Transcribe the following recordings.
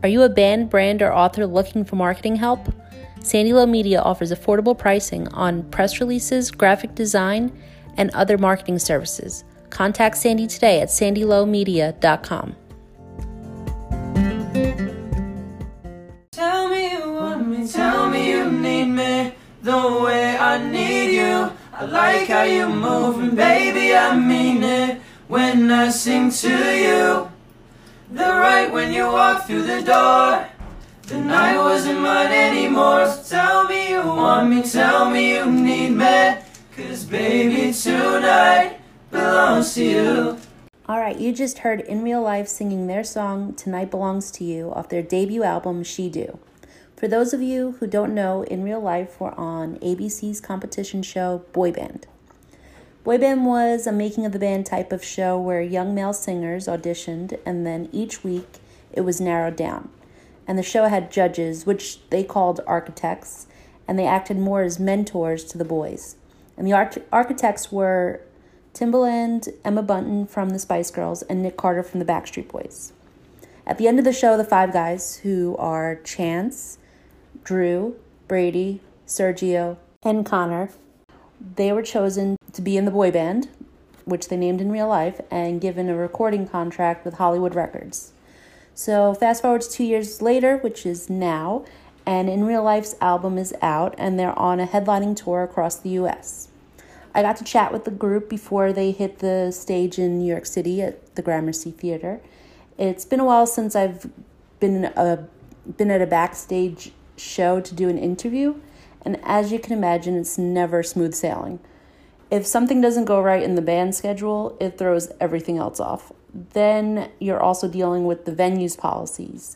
Are you a band, brand, or author looking for marketing help? Sandy Low Media offers affordable pricing on press releases, graphic design, and other marketing services. Contact Sandy today at sandylowmedia.com. Tell me you want me, tell me you need me the way I need you. I like how you move, and baby, I mean it when I sing to you. The right when you walk through the door, the night wasn't mine anymore. So tell me you want me, tell me you need me, 'cause baby, tonight belongs to you. Alright, you just heard In Real Life singing their song Tonight Belongs to You off their debut album She Do. For those of you who don't know, In Real Life were on ABC's competition show Boy Band. Boy Band was a making of the band type of show where young male singers auditioned, and then each week it was narrowed down. And the show had judges, which they called architects, and they acted more as mentors to the boys. And the architects were Timbaland, Emma Bunton from the Spice Girls, and Nick Carter from the Backstreet Boys. At the end of the show, the five guys, who are Chance, Drew, Brady, Sergio, and Connor, they were chosen to be in the boy band, which they named In Real Life, and given a recording contract with Hollywood Records. So fast forward to 2 years later, which is now, and In Real Life's album is out, and they're on a headlining tour across the U.S. I got to chat with the group before they hit the stage in New York City at the Gramercy Theater. It's been a while since I've been at a backstage show to do an interview, and as you can imagine, it's never smooth sailing. If something doesn't go right in the band schedule, it throws everything else off. Then you're also dealing with the venue's policies.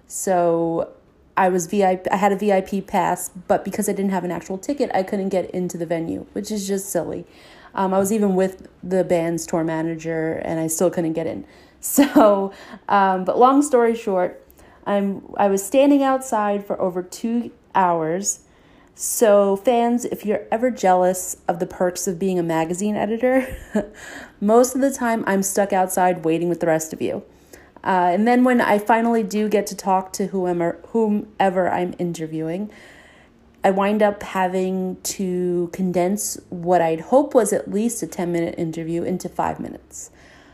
So I had a VIP pass, but because I didn't have an actual ticket, I couldn't get into the venue, which is just silly. I was even with the band's tour manager, and I still couldn't get in. So, but long story short, I was standing outside for over 2 hours. So fans, if you're ever jealous of the perks of being a magazine editor, most of the time I'm stuck outside waiting with the rest of you. And then when I finally do get to talk to whomever I'm interviewing, I wind up having to condense what I'd hope was at least a 10-minute interview into 5 minutes.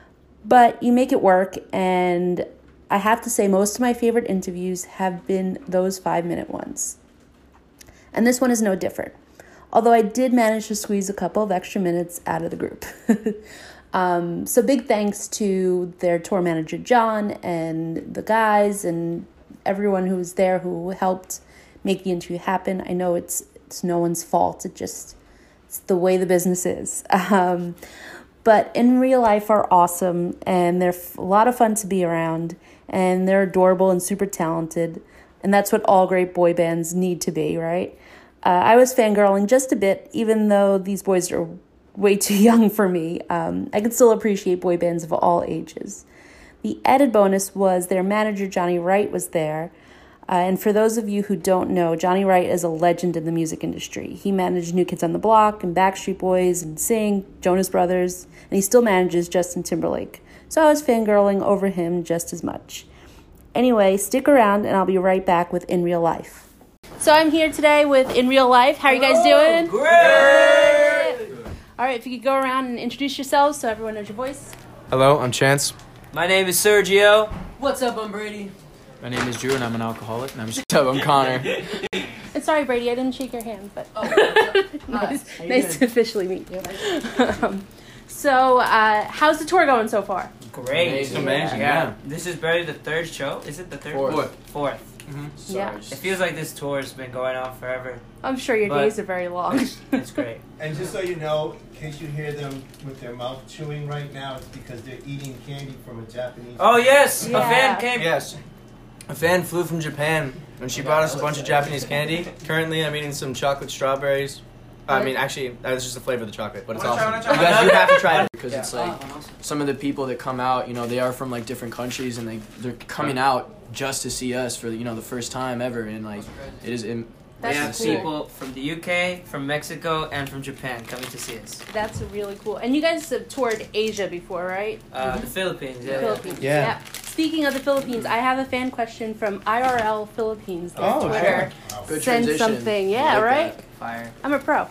But you make it work, and I have to say most of my favorite interviews have been those 5-minute ones. And this one is no different, although I did manage to squeeze a couple of extra minutes out of the group. So big thanks to their tour manager, John, and the guys, and everyone who was there who helped make the interview happen. I know it's no one's fault. It's the way the business is. But In Real Life are awesome, and they're a lot of fun to be around, and they're adorable and super talented. And that's what all great boy bands need to be, right? I was fangirling just a bit, even though these boys are way too young for me. I could still appreciate boy bands of all ages. The added bonus was their manager, Johnny Wright, was there. And for those of you who don't know, Johnny Wright is a legend in the music industry. He managed New Kids on the Block and Backstreet Boys and Sing, Jonas Brothers, and he still manages Justin Timberlake. So I was fangirling over him just as much. Anyway, stick around and I'll be right back with In Real Life. So I'm here today with In Real Life. How are you guys doing? Great! All right, if you could go around and introduce yourselves so everyone knows your voice. Hello, I'm Chance. My name is Sergio. What's up, I'm Brady. My name is Drew, and I'm an alcoholic. And I'm Connor. And sorry, Brady, I didn't shake your hand, but nice to officially meet you. So, how's the tour going so far? Great. Amazing. Yeah. This is barely the third show. Is it the third? Fourth. Mm-hmm. Yeah. It feels like this tour has been going on forever. I'm sure your days are very long. It's great. And just so you know, in case you hear them with their mouth chewing right now, it's because they're eating candy from a Japanese. Oh, yes! Yeah. A fan came. Yes. A fan flew from Japan, and she brought us a bunch of Japanese candy. Currently, I'm eating some chocolate strawberries. I mean, actually, that's just the flavor of the chocolate, but it's awesome. You guys, you have to try it because it's like some of the people that come out, they are from like different countries, and they're coming out just to see us for the first time ever, and like it is. They have cool. people from the UK, from Mexico, and from Japan coming to see us. That's really cool. And you guys have toured Asia before, right? The Philippines, yeah. Philippines. Yeah. speaking of the Philippines, I have a fan question from IRL Philippines. Oh, Twitter. sure. Good Send transition. something. Yeah, I like right? that. Fire. I'm a pro.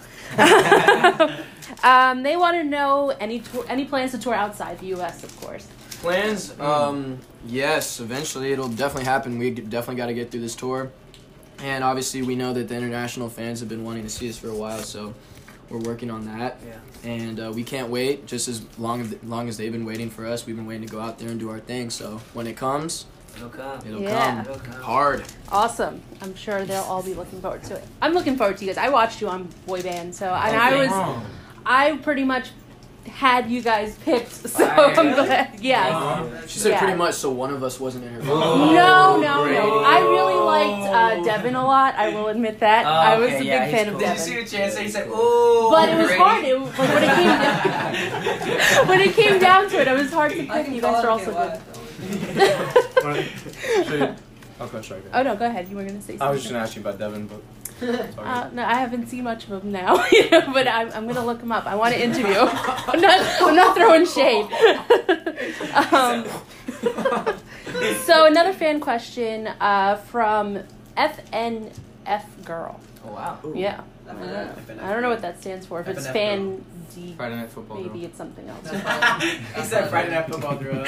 They want to know any plans to tour outside the U.S., of course. Plans? Yes, eventually it'll definitely happen. We definitely got to get through this tour. And obviously we know that the international fans have been wanting to see us for a while, so we're working on that. Yeah. And we can't wait. Just as long as they've been waiting for us, we've been waiting to go out there and do our thing. So when it comes, It'll come. it'll Yeah. come hard. Awesome. I'm sure they'll all be looking forward to it. I'm looking forward to you guys. I watched you on Boy Band, so and I pretty much had you guys picked, so I'm glad. Yeah. She said Yeah. pretty much so one of us wasn't in her phone. No. I really liked Devin a lot. I will admit that. I was a big fan of Did you Devin. see the chance? He said, "Ooh." But it was hard. When it came down to it, it was hard to pick. You guys are also good. Okay, sorry. Oh no, go ahead. You were gonna say something. I was just gonna ask you about Devin, but No, I haven't seen much of him now, but I'm gonna look him up. I want to interview. I'm not throwing shade. So another fan question from FNF Girl. Oh wow. Yeah, I don't know what that stands for. If it's fan D, Friday Night Football. maybe it's something else. He said Friday Night Football girl.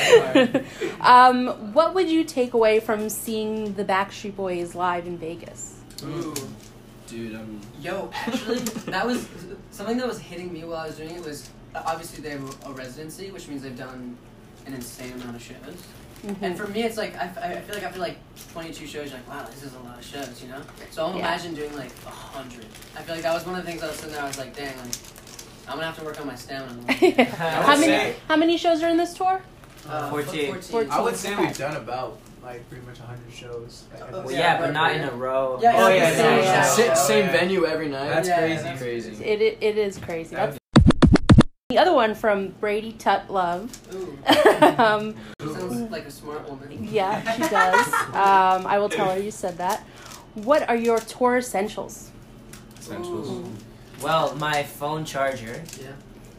What would you take away from seeing the Backstreet Boys live in Vegas? Ooh. Dude, Yo, actually, that was something that was hitting me while I was doing it. Was obviously they have a residency, which means they've done an insane amount of shows. Mm-hmm. And for me, it's like I feel like after like 22 shows, you're like, wow, this is a lot of shows, you know. So I'll imagine doing like 100. I feel like that was one of the things I was sitting there. I was like, dang, like I'm gonna have to work on my stamina. How many shows are in this tour? 14. 14. I would say we've done about like pretty much 100 shows. Well, yeah, but not in a row. Yeah, oh yeah, yeah, yeah. Same venue every night. That's Yeah. crazy. It is crazy. The other one from Brady Tut Love. Ooh, um, sounds like a smart woman. yeah, she does. I will tell her you said that. What are your tour essentials? Essentials. Ooh. Well, my phone charger. Yeah.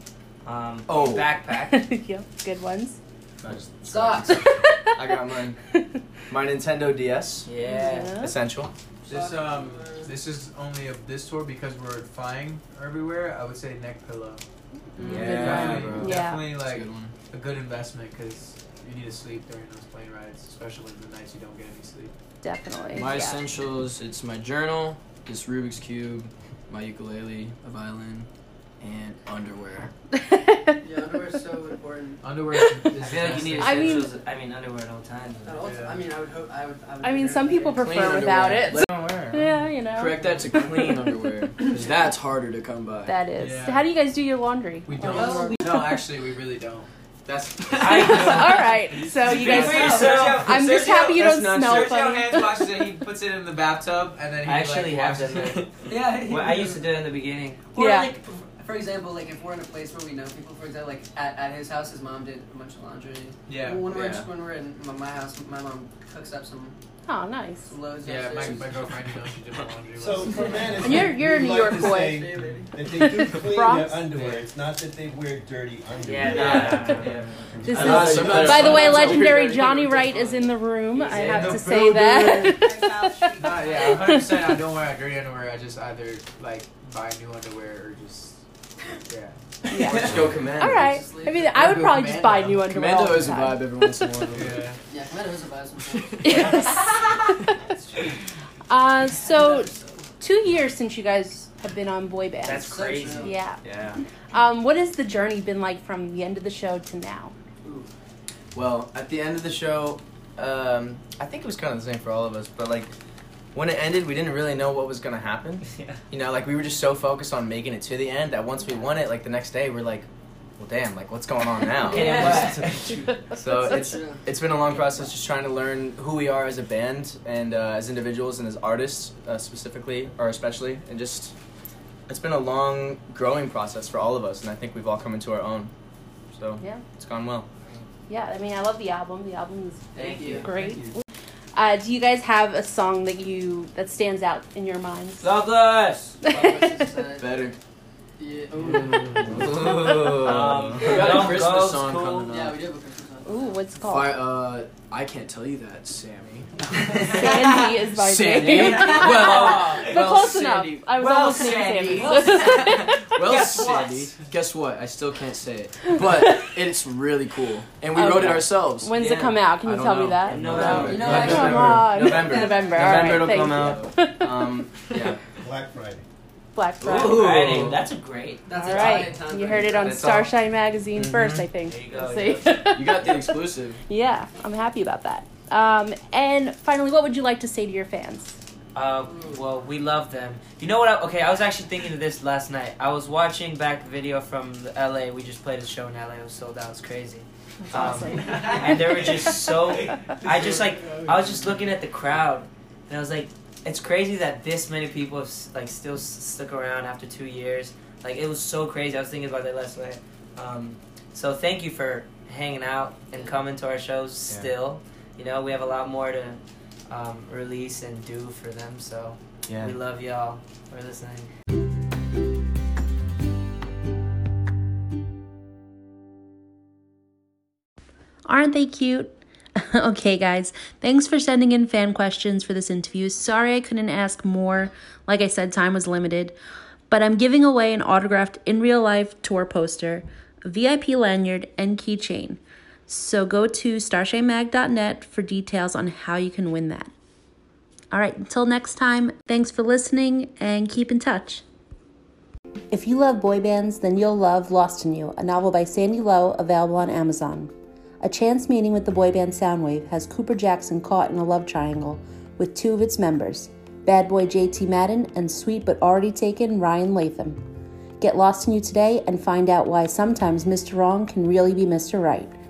Oh. Backpack. Yep, good ones. Socks. I got mine. My Nintendo DS. Yeah. Essential. This is only of this tour because we're flying everywhere. I would say neck pillow. Yeah, Definitely, bro. Yeah. definitely That's a like good one. a good investment because you need to sleep during those plane rides, especially the nights you don't get any sleep. Definitely. My yeah. essentials, it's my journal, this Rubik's Cube, my ukulele, a violin, and underwear. Yeah, underwear is so important. Underwear is I feel like you need I mean- essentials. I mean, underwear at all times. At all Yeah. I mean, I would hope. I would I mean, some people Clean prefer without underwear. it. Let them wear. Yeah, you know. Correct that to clean underwear, because that's harder to come by. That is. Yeah. How do you guys do your laundry? We Or don't. your- No, actually, we really don't. That's. All right. So you guys. I'm just happy you don't smell Sergio funny. hands washes it. He puts it in the bathtub, and then he I actually have washes done it. Yeah. Well, I used to do it in the beginning. Or Yeah. like, for example, like if we're in a place where we know people, for example, like at his house, his mom did a bunch of laundry. Yeah. When we're yeah. when we're in my house, my mom cooks up some Oh, nice. loads. Yeah, of my girlfriend, you know, she did my laundry. So for men, And you're a we'd New like York to boy. say that they do clean Bronx? their underwear. It's not that they wear dirty underwear. Yeah. This I know, is, sometimes- by the way, sometimes legendary I'll Johnny read Wright it. is in the room. I in have the to say that. Nah, yeah, 100%. I don't wear dirty underwear. I just either like buy new underwear or just yeah. Yeah. Let's go Commando. All right. I mean, I would probably just buy new underwear all Commando the is a time. vibe every once in a while. Yeah. Yeah, Commando is a vibe sometimes. Yes. So, 2 years since you guys have been on Boy Band. That's crazy. Yeah. Yeah. What has the journey been like from the end of the show to now? Well, at the end of the show, I think it was kind of the same for all of us, but like when it ended, we didn't really know what was gonna happen. Yeah. You know, like we were just so focused on making it to the end that once we won it, like the next day, we're like, well, damn, like what's going on now? So it's been a long process just trying to learn who we are as a band and as individuals and as artists specifically or especially, and just it's been a long growing process for all of us, and I think we've all come into our own. So Yeah. it's gone well. Yeah, I mean, I love the album. The album is Thank you. great. Do you guys have a song that stands out in your minds? Loveless. Better. Yeah. We got a Don't Christmas Go's song cool. coming up. Yeah, we do have a Christmas song. Ooh, what's it called? I can't tell you that, Sammy. Sandy is my Sandy? name. Well, close Sandy. enough. I was almost saying Sandy. Well, Guess Sandy. Guess what? I still can't say it. But it's really cool. And we wrote it Okay. ourselves. When's it come out? Can I you don't tell me know. that? November. Come on. November. November. All right, it'll thank come you. out. Yeah. Black Friday. Black Friday. Ooh. Friday. That's a great. That's All a right. time You frame. heard it on That's all. Starshine Magazine Mhm. first, I think. There you go, See? You got the exclusive. Yeah, I'm happy about that. And finally, what would you like to say to your fans? Well, we love them. You know what? I was actually thinking of this last night. I was watching back the video from the LA. We just played a show in LA. It was sold out. It was crazy. That's awesome. And they were just so. I was just looking at the crowd, and I was like, it's crazy that this many people have like still stuck around after 2 years. Like, it was so crazy. I was thinking about that last night. So thank you for hanging out and coming to our shows still. You know, we have a lot more to release and do for them. So Yeah. we love y'all for listening. Aren't they cute? Okay, guys, thanks for sending in fan questions for this interview. Sorry I couldn't ask more. Like I said, time was limited. But I'm giving away an autographed in real life tour poster, a VIP lanyard, and keychain. So go to starshinemag.net for details on how you can win that. All right, until next time, thanks for listening and keep in touch. If you love boy bands, then you'll love Lost in You, a novel by Sandy Lowe, available on Amazon. A chance meeting with the boy band Soundwave has Cooper Jackson caught in a love triangle with two of its members, bad boy JT Madden and sweet but already taken Ryan Latham. Get Lost in You today and find out why sometimes Mr. Wrong can really be Mr. Right.